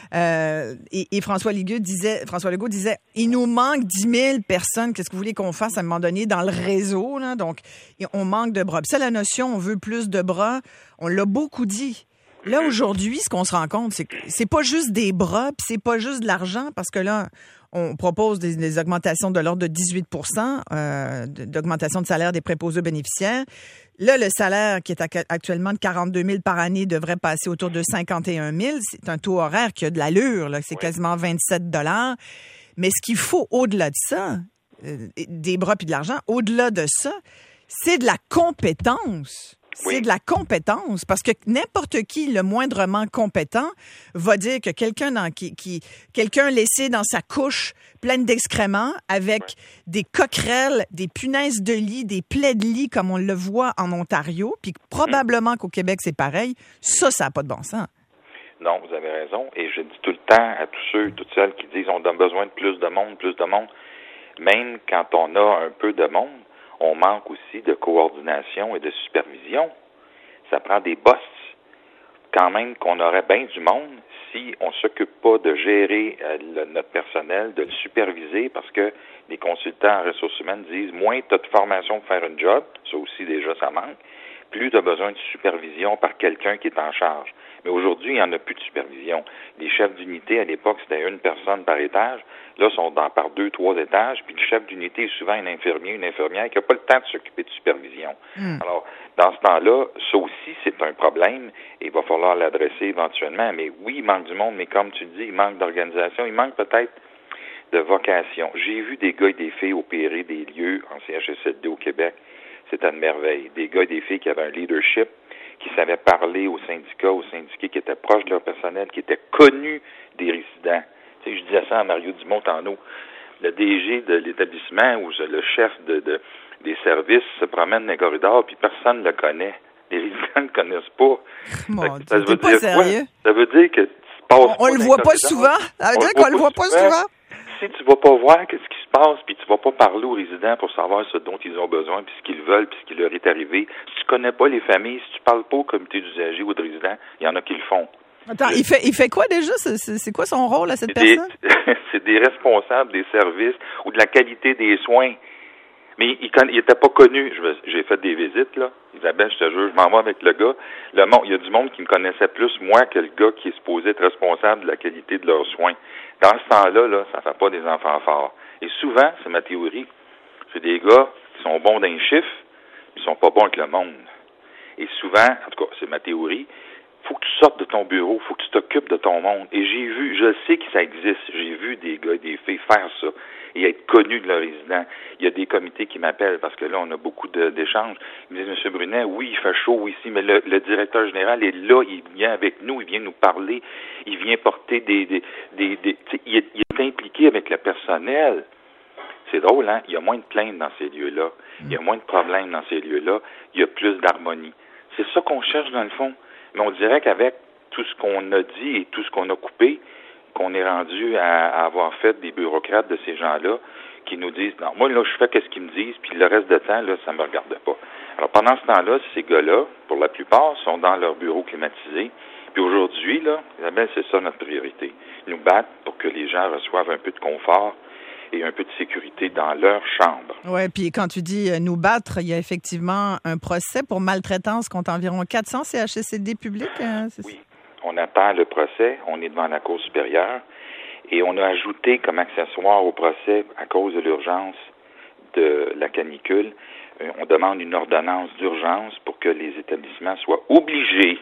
A: euh, et, et François Legault disait, François Legault disait, il nous manque dix mille personnes. Qu'est-ce que vous voulez qu'on fasse à un moment donné dans le réseau? Là? Donc, on manque de bras. Puis ça, la notion, on veut plus de bras, on l'a beaucoup dit. Là, aujourd'hui, ce qu'on se rend compte, c'est que c'est pas juste des bras, puis c'est pas juste de l'argent, parce que là, on propose des, des augmentations de l'ordre de dix-huit pour cent euh, d'augmentation de salaire des préposés bénéficiaires. Là, le salaire qui est actuellement de quarante-deux mille par année devrait passer autour de cinquante et un mille. C'est un taux horaire qui a de l'allure, là. C'est oui. quasiment vingt-sept dollars. Mais ce qu'il faut au-delà de ça, euh, des bras puis de l'argent, au-delà de ça, c'est de la compétence. C'est oui. de la compétence, parce que n'importe qui, le moindrement compétent, va dire que quelqu'un dans, qui, qui, quelqu'un laissé dans sa couche pleine d'excréments, avec oui. des coquerelles, des punaises de lit, des plaies de lit, comme on le voit en Ontario, puis probablement qu'au Québec, c'est pareil, ça, ça n'a pas de bon sens.
J: Non, vous avez raison. Et je dis tout le temps à tous ceux, toutes celles qui disent on a besoin de plus de monde, plus de monde, même quand on a un peu de monde, on manque aussi de coordination et de supervision. Ça prend des boss. Quand même qu'on aurait bien du monde si on ne s'occupe pas de gérer euh, le, notre personnel, de le superviser, parce que les consultants en ressources humaines disent moins tu as de formation pour faire une job, ça aussi déjà ça manque, plus tu as besoin de supervision par quelqu'un qui est en charge. Mais aujourd'hui, il n'y en a plus de supervision. Les chefs d'unité, à l'époque, c'était une personne par étage. Là, ils sont dans, par deux, trois étages. Puis le chef d'unité est souvent un infirmier, une infirmière qui n'a pas le temps de s'occuper de supervision. Mm. Alors, dans ce temps-là, ça aussi, c'est un problème et il va falloir l'adresser éventuellement. Mais oui, il manque du monde, mais comme tu dis, il manque d'organisation. Il manque peut-être de vocation. J'ai vu des gars et des filles opérer des lieux en C H S L D au Québec. C'était une merveille. Des gars et des filles qui avaient un leadership, qui savaient parler aux syndicats, aux syndiqués, qui étaient proches de leur personnel, qui étaient connus des résidents. Tu sais, je disais ça à Mario Dumont-Tano. Le D G de l'établissement ou le chef de, de des services se promène dans les corridors puis personne ne le connaît. Les résidents ne le connaissent pas.
A: Mon
J: ça,
A: Dieu,
J: ça veut
A: pas
J: dire
A: sérieux?
J: Quoi? Ça veut dire que tu passes
A: On, on le voit pas souvent. Ça veut dire qu'on le voit pas souvent.
J: Si tu vas pas voir qu'est-ce qui se passe, puis tu vas pas parler aux résidents pour savoir ce dont ils ont besoin, puis ce qu'ils veulent, puis ce qui leur est arrivé, si tu connais pas les familles, si tu parles pas au comité d'usagers ou de résidents, il y en a qui le font.
A: Attends, il fait il fait quoi déjà? C'est, c'est quoi son rôle à cette
J: c'est
A: personne?
J: Des, c'est des responsables des services ou de la qualité des soins. Mais il n'était pas connu. Je, j'ai fait des visites, là. Isabelle, je te jure, je m'en vais avec le gars. Le monde, il y a du monde qui me connaissait plus, moi, que le gars qui est supposé être responsable de la qualité de leurs soins. Dans ce temps-là, là, ça ne fait pas des enfants forts. Et souvent, c'est ma théorie, c'est des gars qui sont bons dans les chiffres, mais ils sont pas bons avec le monde. Et souvent, en tout cas, c'est ma théorie, faut que tu sortes de ton bureau, faut que tu t'occupes de ton monde. Et j'ai vu, je sais que ça existe, j'ai vu des gars et des filles faire ça. et être connus de leurs résidents. Il y a des comités qui m'appellent parce que là, on a beaucoup de, d'échanges. Ils me disent, Monsieur Brunet, oui, il fait chaud ici, mais le, le directeur général est là, il vient avec nous, il vient nous parler, il vient porter des... des, des, des il, est, il est impliqué avec le personnel. C'est drôle, hein? Il y a moins de plaintes dans ces lieux-là. Il y a moins de problèmes dans ces lieux-là. Il y a plus d'harmonie. C'est ça qu'on cherche dans le fond. Mais on dirait qu'avec tout ce qu'on a dit et tout ce qu'on a coupé, qu'on est rendu à, à avoir fait des bureaucrates de ces gens-là qui nous disent, non, moi, là, je fais qu'est-ce qu'ils me disent, puis le reste de temps, là, ça me regarde pas. Alors, pendant ce temps-là, ces gars-là, pour la plupart, sont dans leur bureau climatisé. Puis aujourd'hui, là, Isabelle, c'est ça notre priorité. Nous battre pour que les gens reçoivent un peu de confort et un peu de sécurité dans leur chambre.
A: Oui, puis quand tu dis euh, nous battre, il y a effectivement un procès pour maltraitance contre environ quatre cents C H S L D publics. Hein, c'est
J: oui, on attend le procès, on est devant la Cour supérieure et on a ajouté comme accessoire au procès, à cause de l'urgence de la canicule, euh, on demande une ordonnance d'urgence pour que les établissements soient obligés,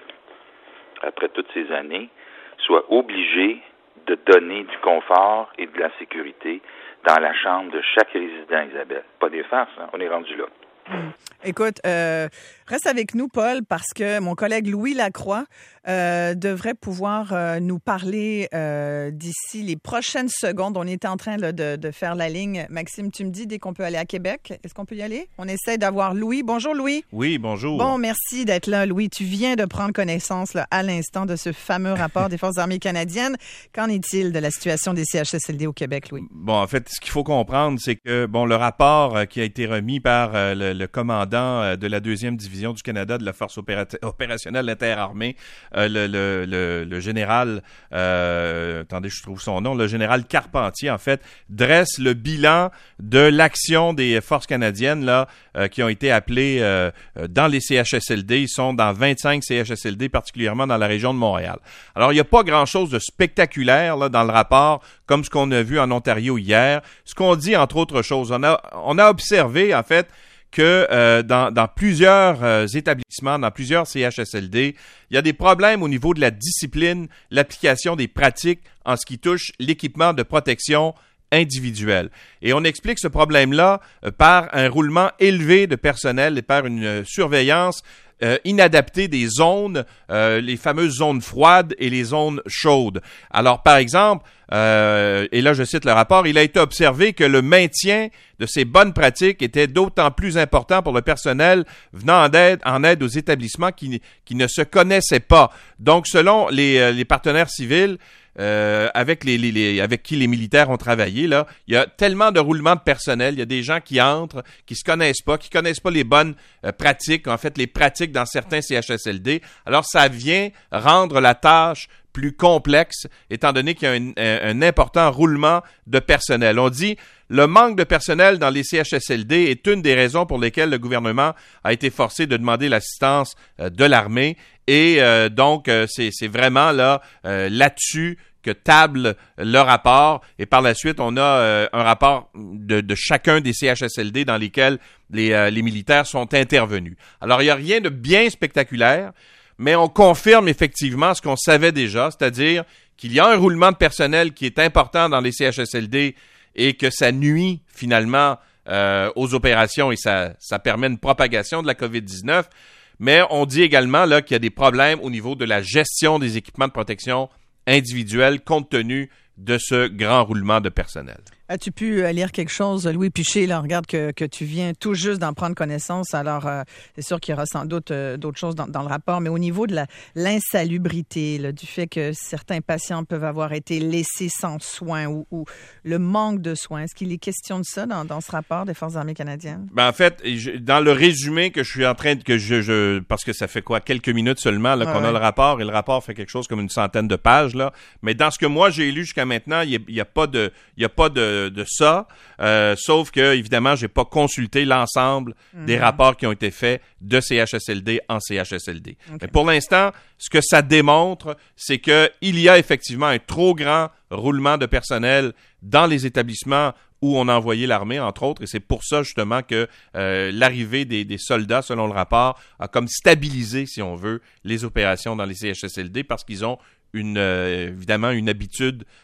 J: après toutes ces années, soient obligés de donner du confort et de la sécurité dans la chambre de chaque résident, Isabelle. Pas des farces, hein? On est rendu là.
A: Hum. Écoute, euh, reste avec nous, Paul, parce que mon collègue Louis Lacroix euh, devrait pouvoir euh, nous parler euh, d'ici les prochaines secondes. On est en train là, de, de faire la ligne. Maxime, tu me dis dès qu'on peut aller à Québec. Est-ce qu'on peut y aller? On essaie d'avoir Louis. Bonjour, Louis.
K: Oui, bonjour.
A: Bon, merci d'être là, Louis. Tu viens de prendre connaissance là, à l'instant de ce fameux rapport des Forces armées canadiennes. Qu'en est-il de la situation des C H S L D au Québec, Louis?
K: Bon, en fait, ce qu'il faut comprendre, c'est que bon, le rapport euh, qui a été remis par euh, le, le commandant de la deuxième division du Canada de la force opérat- opérationnelle interarmée, euh, le, le, le, le général, euh, attendez, je trouve son nom, le général Carpentier, en fait, dresse le bilan de l'action des forces canadiennes là euh, qui ont été appelées euh, dans les C H S L D. Ils sont dans vingt-cinq C H S L D, particulièrement dans la région de Montréal. Alors, il n'y a pas grand-chose de spectaculaire là, dans le rapport, comme ce qu'on a vu en Ontario hier. Ce qu'on dit, entre autres choses, on a, on a observé, en fait, que euh, dans, dans plusieurs euh, établissements, dans plusieurs C H S L D, il y a des problèmes au niveau de la discipline, l'application des pratiques en ce qui touche l'équipement de protection individuelle. Et on explique ce problème-là euh, par un roulement élevé de personnel et par une euh, surveillance Euh, inadapté des zones, euh, les fameuses zones froides et les zones chaudes. Alors, par exemple, euh, et là je cite le rapport, il a été observé que le maintien de ces bonnes pratiques était d'autant plus important pour le personnel venant en aide, en aide aux établissements qui, qui ne se connaissaient pas. Donc, selon les, les partenaires civils, Euh, avec les, les, les avec qui les militaires ont travaillé, là, il y a tellement de roulement de personnel, il y a des gens qui entrent, qui se connaissent pas, qui connaissent pas les bonnes euh, pratiques, en fait les pratiques dans certains C H S L D. Alors ça vient rendre la tâche plus complexe, étant donné qu'il y a un, un, un important roulement de personnel. On dit le manque de personnel dans les C H S L D est une des raisons pour lesquelles le gouvernement a été forcé de demander l'assistance euh, de l'armée. Et euh, donc, euh, c'est, c'est vraiment là euh, là-dessus que table le rapport. Et par la suite, on a euh, un rapport de, de chacun des C H S L D dans lesquels les, euh, les militaires sont intervenus. Alors, il n'y a rien de bien spectaculaire, mais on confirme effectivement ce qu'on savait déjà, c'est-à-dire qu'il y a un roulement de personnel qui est important dans les C H S L D et que ça nuit finalement euh, aux opérations et ça, ça permet une propagation de la covid dix-neuf. Mais on dit également là qu'il y a des problèmes au niveau de la gestion des équipements de protection individuelle compte tenu de ce grand roulement de personnel.
A: As-tu pu lire quelque chose, Louis Piché? Là, regarde que, que tu viens tout juste d'en prendre connaissance. Alors, euh, c'est sûr qu'il y aura sans doute euh, d'autres choses dans, dans le rapport, mais au niveau de la, l'insalubrité, là, du fait que certains patients peuvent avoir été laissés sans soins ou, ou le manque de soins, est-ce qu'il est question de ça dans, dans ce rapport des Forces armées canadiennes?
K: Ben, en fait, je, dans le résumé que je suis en train de... que je, je parce que ça fait quoi, quelques minutes seulement là, ah, qu'on ouais. a le rapport, et le rapport fait quelque chose comme une centaine de pages, là. Mais dans ce que moi j'ai lu jusqu'à maintenant, il n'y a, a pas de... il y a pas de de ça, euh, sauf que, évidemment, j'ai pas consulté l'ensemble mmh. des rapports qui ont été faits de C H S L D en C H S L D. Okay. Mais pour l'instant, ce que ça démontre, c'est que il y a effectivement un trop grand roulement de personnel dans les établissements où on a envoyé l'armée, entre autres, et c'est pour ça, justement, que euh, l'arrivée des, des soldats, selon le rapport, a comme stabilisé, si on veut, les opérations dans les C H S L D, parce qu'ils ont une euh, évidemment une habitude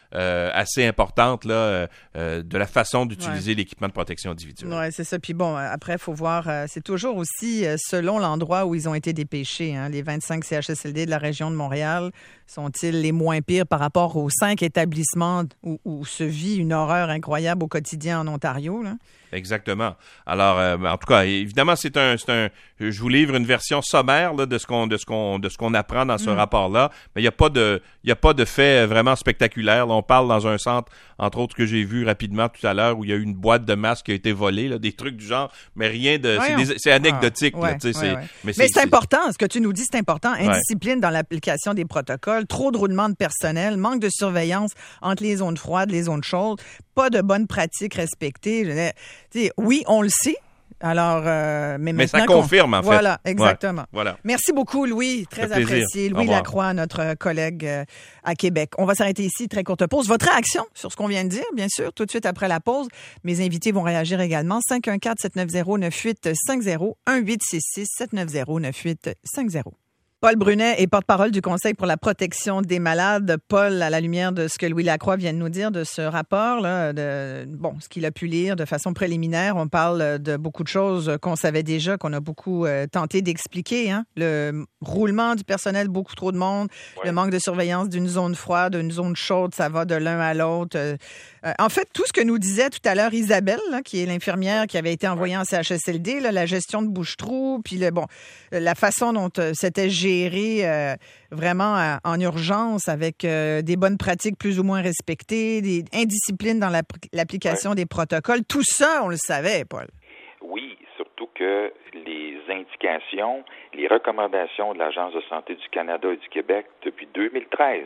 K: euh, assez importante là euh, de la façon d'utiliser
A: ouais.
K: l'équipement de protection individuelle.
A: Oui, c'est ça. Puis bon, après, il faut voir, euh, c'est toujours aussi euh, selon l'endroit où ils ont été dépêchés. Hein. Les vingt-cinq C H S L D de la région de Montréal sont-ils les moins pires par rapport aux cinq établissements où, où se vit une horreur incroyable au quotidien en Ontario, là?
K: Exactement. Alors, euh, en tout cas, évidemment, c'est un, c'est un. Je vous livre une version sommaire là, de ce qu'on, de ce qu'on, de ce qu'on apprend dans ce mm. rapport-là, mais il y a pas de, il y a pas de fait vraiment spectaculaire. Là, on parle dans un centre, entre autres que j'ai vu rapidement tout à l'heure, où il y a eu une boîte de masques qui a été volée, là, des trucs du genre, mais rien de, c'est, des, c'est anecdotique. Ah, ouais, là,
A: ouais,
K: c'est,
A: ouais.
K: Mais,
A: c'est, mais c'est
K: c'est
A: important. Ce que tu nous dis, c'est important. Indiscipline ouais. dans l'application des protocoles, trop de roulement de personnel, manque de surveillance entre les zones froides, les zones chaudes, pas de bonnes pratiques respectées. Je, oui, on le sait. Alors, euh, mais,
K: mais ça confirme, en fait.
A: Voilà, exactement.
K: Ouais, voilà.
A: Merci beaucoup, Louis. Très apprécié. Louis Lacroix, notre collègue euh, à Québec. On va s'arrêter ici. Très courte pause. Votre réaction sur ce qu'on vient de dire, bien sûr, tout de suite après la pause. Mes invités vont réagir également. cinq un quatre, sept neuf zéro, neuf huit cinq zéro, un huit six six, sept neuf zéro, neuf huit cinq zéro. Paul Brunet est porte-parole du Conseil pour la protection des malades. Paul, à la lumière de ce que Louis Lacroix vient de nous dire de ce rapport-là, de bon, ce qu'il a pu lire de façon préliminaire, on parle de beaucoup de choses qu'on savait déjà, qu'on a beaucoup euh, tenté d'expliquer. Hein? Le roulement du personnel, beaucoup trop de monde, ouais. le manque de surveillance d'une zone froide, d'une zone chaude, ça va de l'un à l'autre. Euh, euh, en fait, tout ce que nous disait tout à l'heure Isabelle, là, qui est l'infirmière qui avait été envoyée en C H S L D, là, la gestion de bouche-trou, puis le bon, la façon dont euh, c'était géré Géré, euh, vraiment euh, en urgence avec euh, des bonnes pratiques plus ou moins respectées, des indisciplines dans la, l'application ouais. des protocoles. Tout ça, on le savait, Paul.
J: Oui, surtout que les indications, les recommandations de l'Agence de santé du Canada et du Québec depuis deux mille treize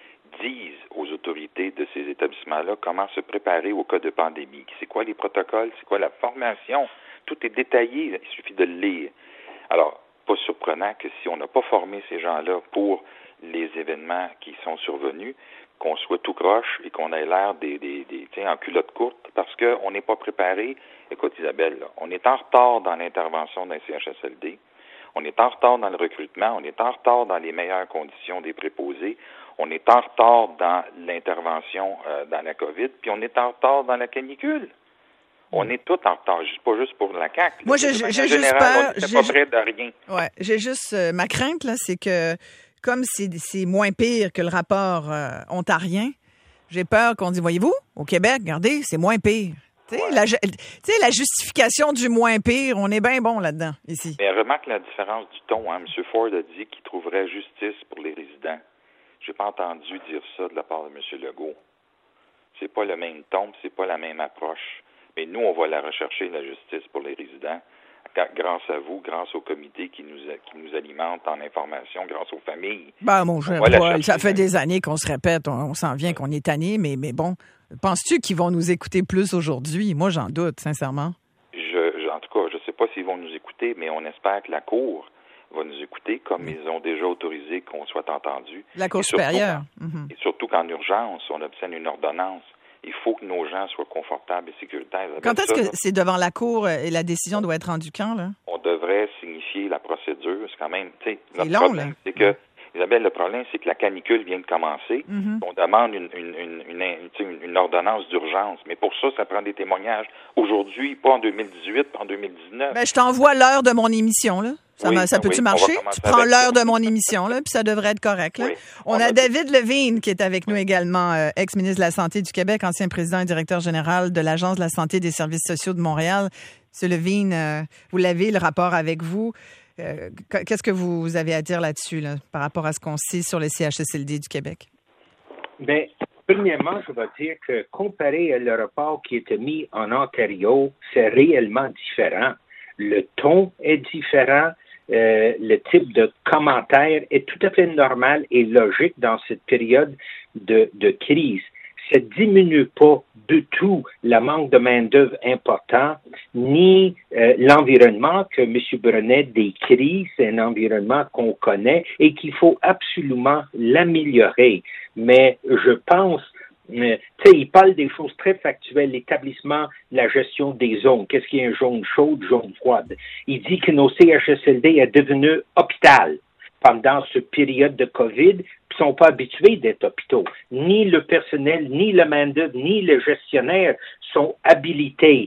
J: disent aux autorités de ces établissements-là comment se préparer au cas de pandémie. C'est quoi les protocoles? C'est quoi la formation? Tout est détaillé, il suffit de le lire. Alors, pas surprenant que si on n'a pas formé ces gens-là pour les événements qui sont survenus, qu'on soit tout croche et qu'on ait l'air des, des, des tiens, en culotte courte parce qu'on n'est pas préparé. Écoute, Isabelle, là, on est en retard dans l'intervention d'un C H S L D, on est en retard dans le recrutement, on est en retard dans les meilleures conditions des préposés, on est en retard dans l'intervention euh, dans la COVID, puis on est en retard dans la canicule. On est tous en retard, pas juste pour la C A Q.
A: Moi, j'ai, j'ai juste
J: général,
A: peur.
J: On
A: j'ai,
J: pas près de rien.
A: Ouais, j'ai juste euh, ma crainte là, c'est que comme c'est, c'est moins pire que le rapport euh, ontarien, j'ai peur qu'on dise, voyez-vous, au Québec, regardez, c'est moins pire. Tu sais, ouais. la, la justification du moins pire, on est bien bon là-dedans ici.
J: Mais remarque la différence du ton. Hein. M. Ford a dit qu'il trouverait justice pour les résidents. J'ai pas entendu dire ça de la part de M. Legault. C'est pas le même ton, c'est pas la même approche. Mais nous, on va la rechercher, la justice pour les résidents, grâce à vous, grâce au comité qui nous, qui nous alimente en information, grâce aux familles.
A: Ben, mon cher Paul, ça fait des années qu'on se répète, on, on s'en vient qu'on est tanné, mais, mais bon, penses-tu qu'ils vont nous écouter plus aujourd'hui? Moi, j'en doute, sincèrement.
J: Je, je, en tout cas, je ne sais pas s'ils vont nous écouter, mais on espère que la Cour va nous écouter, comme mmh. ils ont déjà autorisé qu'on soit entendu.
A: La Cour supérieure. Mmh.
J: Et surtout qu'en urgence, on obtienne une ordonnance. Il faut que nos gens soient confortables et sécuritaires.
A: Quand est-ce ça, que c'est devant la Cour et la décision doit être rendue quand, là?
J: On devrait signifier la procédure. C'est quand même, tu sais, notre
A: c'est long,
J: problème,
A: là.
J: c'est que, Isabelle, le problème, c'est que la canicule vient de commencer. Mm-hmm. On demande une, une, une, une, une, une ordonnance d'urgence. Mais pour ça, ça prend des témoignages. Aujourd'hui, pas en deux mille dix-huit, pas en deux mille dix-neuf.
A: Ben, je t'envoie l'heure de mon émission, là. Ça,
J: oui,
A: ça
J: ben
A: peut-tu
J: oui,
A: marcher? Tu prends l'heure
J: ça.
A: de mon émission, là, puis ça devrait être correct. Là.
J: Oui,
A: on, on a, a David Levine qui est avec nous également, euh, ex-ministre de la Santé du Québec, ancien président et directeur général de l'Agence de la santé et des services sociaux de Montréal. Monsieur Levine, euh, vous l'avez, le rapport avec vous. Euh, qu'est-ce que vous avez à dire là-dessus, là, par rapport à ce qu'on sait sur les C H S L D du Québec?
C: Bien, premièrement, je vais dire que comparé à le rapport qui était mis en Ontario, c'est réellement différent. Le ton est différent. Euh, le type de commentaire est tout à fait normal et logique dans cette période de, de crise. Ça ne diminue pas du tout le manque de main-d'œuvre important, ni euh, l'environnement que M. Brunet décrit. C'est un environnement qu'on connaît et qu'il faut absolument l'améliorer. Mais je pense Euh, tu sais, il parle des choses très factuelles, l'établissement, la gestion des zones. Qu'est-ce qu'il y a une zone chaude, zone froide? Il dit que nos C H S L D est devenu hôpital. pendant ce période de COVID, ne sont pas habitués d'être hôpitaux. Ni le personnel, ni le main-d'œuvre, ni le gestionnaire sont habilités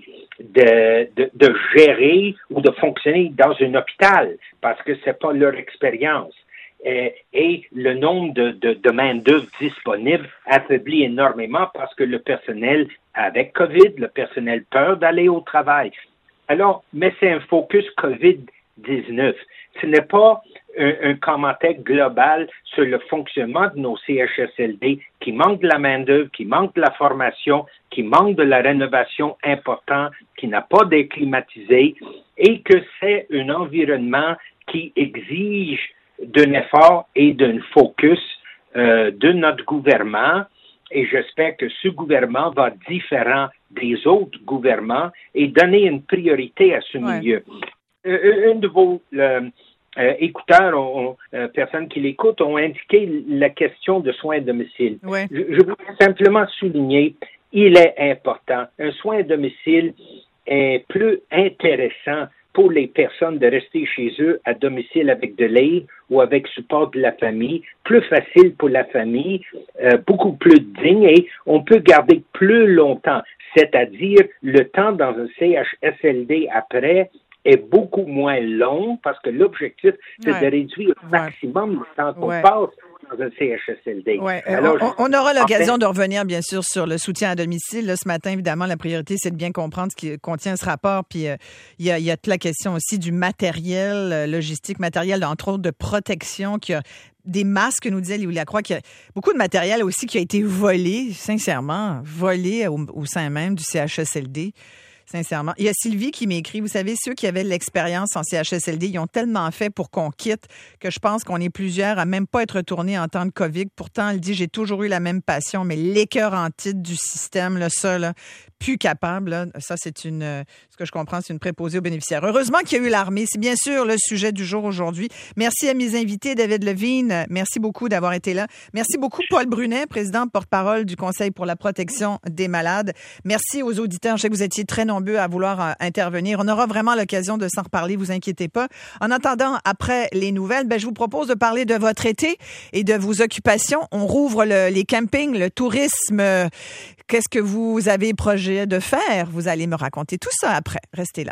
C: de, de, de gérer ou de fonctionner dans un hôpital parce que c'est pas leur expérience. Et, et le nombre de, de, de main-d'œuvre disponible affaiblit énormément parce que le personnel avec COVID, le personnel peur d'aller au travail. Alors, mais c'est un focus COVID dix-neuf. Ce n'est pas un, un commentaire global sur le fonctionnement de nos C H S L D qui manque de la main-d'œuvre, qui manque de la formation, qui manque de la rénovation importante, qui n'a pas d'air climatisé et que c'est un environnement qui exige d'un effort et d'un focus euh, de notre gouvernement. Et j'espère que ce gouvernement va être différent des autres gouvernements et donner une priorité à ce ouais. milieu. Euh, un de vos euh, euh, écouteurs, on, euh, personnes qui l'écoutent, ont indiqué la question de soins à domicile.
A: Ouais.
C: Je, je voudrais simplement souligner, il est important. Un soin à domicile est plus intéressant pour les personnes de rester chez eux à domicile avec de l'aide ou avec support de la famille, plus facile pour la famille, euh, beaucoup plus digne et on peut garder plus longtemps, c'est-à-dire le temps dans un C H S L D après est beaucoup moins long parce que l'objectif, c'est ouais. de réduire au maximum ouais. le temps qu'on ouais. passe dans un C H S L D.
A: Ouais. Alors, on, on aura l'occasion de revenir, bien sûr, sur le soutien à domicile. Là, ce matin, évidemment, la priorité, c'est de bien comprendre ce qui contient ce rapport. Puis, euh, il y a, il y a toute la question aussi du matériel, euh, logistique, matériel, entre autres, de protection, qui a des masques, nous disait Louis Lacroix, qu'il y a beaucoup de matériel aussi qui a été volé, sincèrement, volé au, au sein même du C H S L D. Sincèrement. Il y a Sylvie qui m'écrit, vous savez, ceux qui avaient de l'expérience en C H S L D, ils ont tellement fait pour qu'on quitte que je pense qu'on est plusieurs à même pas être retournés en temps de COVID. Pourtant, elle dit, j'ai toujours eu la même passion, mais l'écœur en titre du système, là, ça, là, plus capable, là, ça, c'est une, ce que je comprends, c'est une préposée aux bénéficiaires. Heureusement qu'il y a eu l'armée. C'est bien sûr le sujet du jour aujourd'hui. Merci à mes invités, David Levine. Merci beaucoup d'avoir été là. Merci beaucoup, Paul Brunet, président porte-parole du Conseil pour la protection des malades. Merci aux auditeurs. Je sais que vous étiez très nombreux à vouloir euh, intervenir. On aura vraiment l'occasion de s'en reparler, vous inquiétez pas. En attendant, après les nouvelles, ben, je vous propose de parler de votre été et de vos occupations. On rouvre le, les campings, le tourisme. Euh, qu'est-ce que vous avez projet de faire? Vous allez me raconter tout ça après. Restez là.